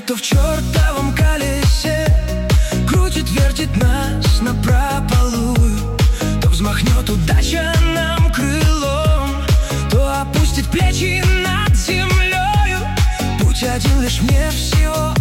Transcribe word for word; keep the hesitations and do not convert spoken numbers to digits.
кто в чертовом колесе крутит, вертит нас напропалую. То взмахнет удача нам крылом, то опустит плечи над землею. Путь один лишь мне всего